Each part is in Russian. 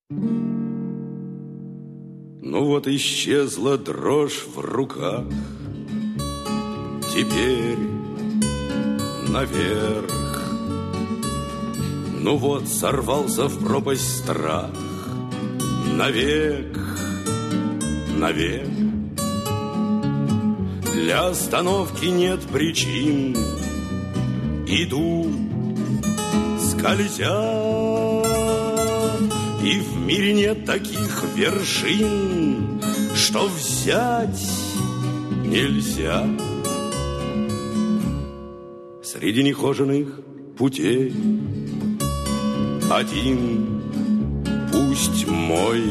Ну вот исчезла дрожь в руках, теперь наверх. Ну вот сорвался в пропасть страх, навек, навек. Для остановки нет причин, иду, скользя. И в мире нет таких вершин, что взять нельзя. Среди нехоженных путей один, пусть мой.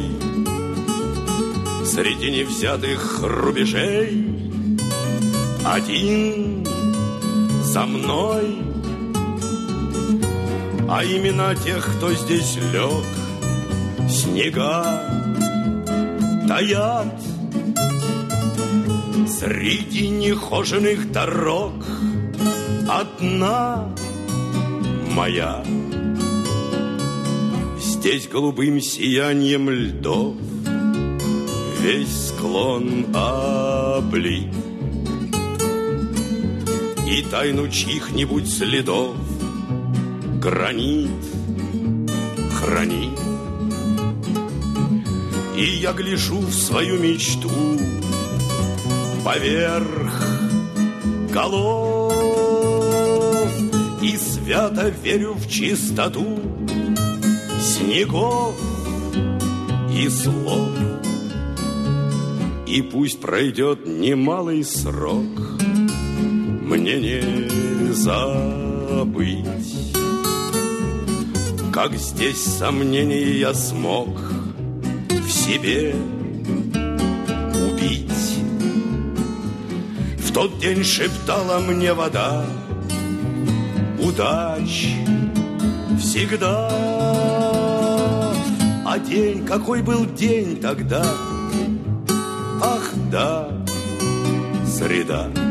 Среди невзятых рубежей один за мной. А имена тех, кто здесь лег, снега таят. Среди нехоженных дорог одна моя. Здесь голубым сиянием льдов весь склон облит, и тайну чьих-нибудь следов гранит хранит. И я гляжу в свою мечту поверх голов и свято верю в чистоту снегов и слов. И пусть пройдет немалый срок, мне не забыть, как здесь сомнения я смог в себе убить. В тот день шептала мне вода: удач всегда. А день, какой был день тогда? Ах да, среда.